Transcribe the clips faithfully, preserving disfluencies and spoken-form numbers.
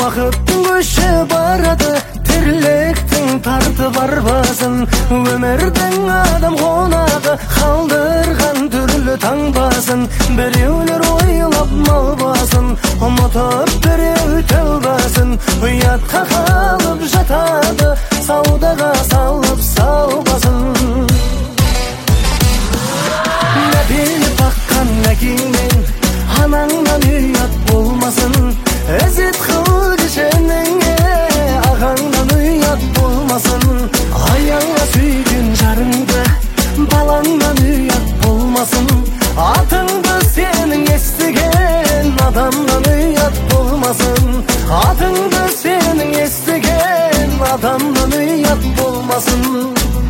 Уақыттың көші барады, тірліктің тарты барбасын. Өмірдің адам қонағы қалдырған түрлі таңбасын. Біреулер ойлап мал басын, ұмытып біреу тәубасын. Ұятқа қалып жатады, саудаға салып саубасын. Нәбині баққан әкеңнен анаңнан ұят болмасын. Ізет қыл кешеніңе ағаңнан ұят болмасын. Аяңа сүйген жарыңды балаңнан ұят болмасын. Атыңды сенің естіген адамнан ұят болмасын. Атыңды сенің естіген адамнан ұят болмасын.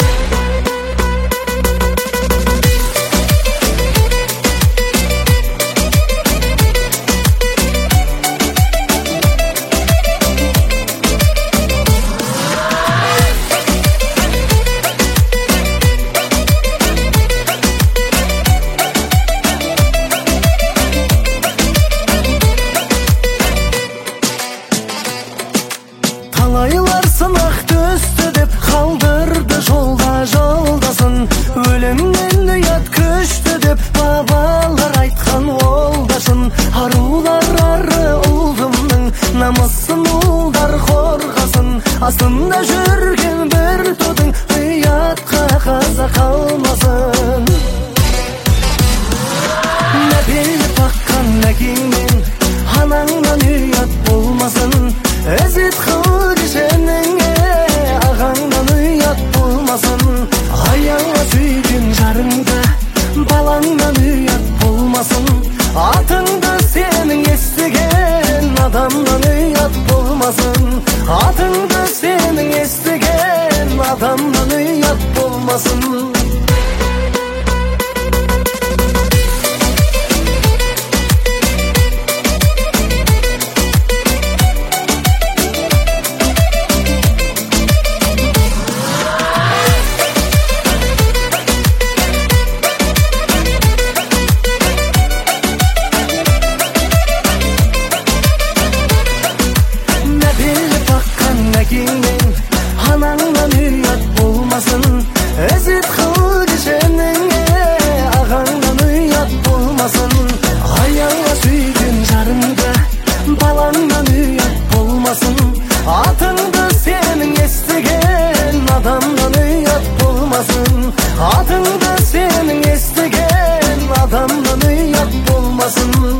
Талайлар сынақ түсті деп қалдырды жолда жолдасын. Өлімнен ұят күшті деп бабалар айтқан олдасын. Арулар ары ұлдымның намысын ұлдар қорғасын. Астында жүрген бір тудың ұятқа қаза қалмасын. Нәбині баққан әкеңнен анаңнан ұят болмасын. Ізет қыл кешеніңе ағаңнан ұят болмасын. Аяңа сүйген жарыңды балаңнан ұят болмасын. Атыңды сенің естіген адамнан ұят болмасын. Атыңды сенің естіген адамнан ұят болмасын. Әкеңнен анаңнан ұят болмасын. Ізет қыл кешеніңе ағаңнан ұят болмасын. Аяңа сүйген жарыңды балаңнан ұят болмасын. Атыңды сенің естіген адамнан ұят болмасын. Атыңды сенің естіген адамнан ұят болмасын.